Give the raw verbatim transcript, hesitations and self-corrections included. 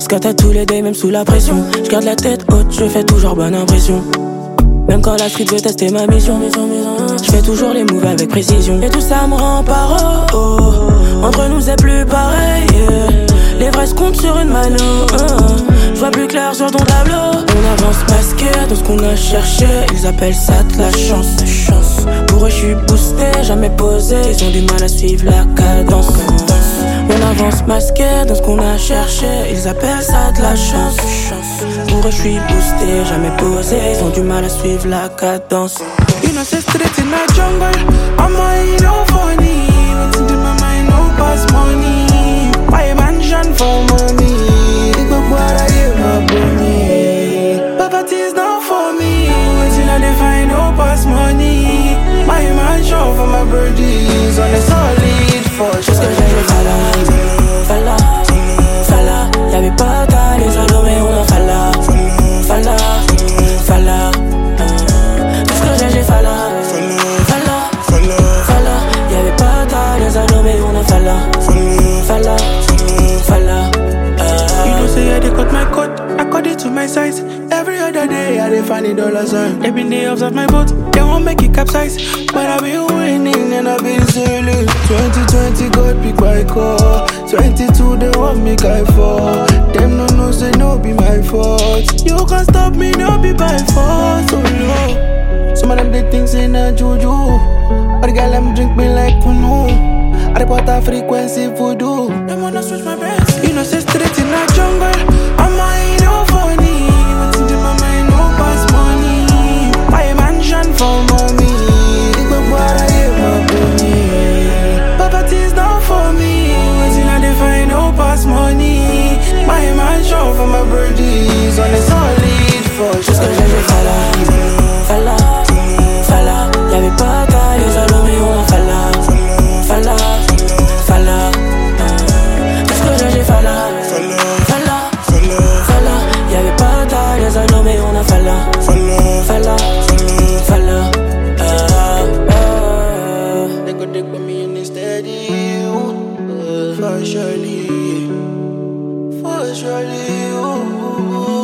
J'gâte tous les days même sous la pression. J'garde la tête haute, je fais toujours bonne impression. Même quand la street veut tester ma mission, j'fais toujours les moves avec précision. Et tout ça me rend paro. Entre nous c'est plus pareil. Les vrais se comptent sur une mano. J'vois plus clair sur ton tableau. On avance masqué dans ce qu'on a cherché. Ils appellent ça de la chance. chance. Pour eux j'suis boosté, jamais posé. Ils ont du mal à suivre la cadence. On avance masqué dans ce qu'on a cherché. Ils appellent ça de la chance. Pour eux j'suis boosté, jamais posé. Ils ont du mal à suivre la cadence. You know, say straight in the jungle. I'm a no funny. What's in my mind, no pass money. Buy mansion for money. Think about what I give my money. Poverty is not for me. What's in I find no pass money. Buy mansion for my birdies. On a solid fortune. Just que j'ai falla, falla, falla. Y'avait pas qu'à les allumer, on a falla, falla, falla. Just que j'ai falla, falla, falla. Y'avait pas qu'à les allumer, on a falla, falla, falla. You know say I dey cut my coat, I cut it to my size. Every other day I dey find a dollar sign. Every day observe my boat, they won't make it capsize. But I been winning and I been sailing. twenty twenty God pick my call. twenty-two they want me guy for. Them no know say no be my fault. You can't stop me, no be by force. Oh no. Some of them they think say na juju. But the girl them drink me like kunu. I report a frequency voodoo. Them wanna switch my best. You know say straight in the jungle. I'm a no funny. What's in my mind, no pass money. Buy a mansion for mommy. Think about what I give my money. Poverty is not for me. What's in I find no pass money. Buy a mansion for my birdies. On a solid fortune. Just que j'ai falla, falla, falla. Y'avait pas qu'à les allumer, on a falla, falla, falla. Just que j'ai falla, falla, falla. Y'avait pas qu'à les allumer, on a falla, falla, falla. They could dig with me in the steady, ooh, for surely, for surely, ooh.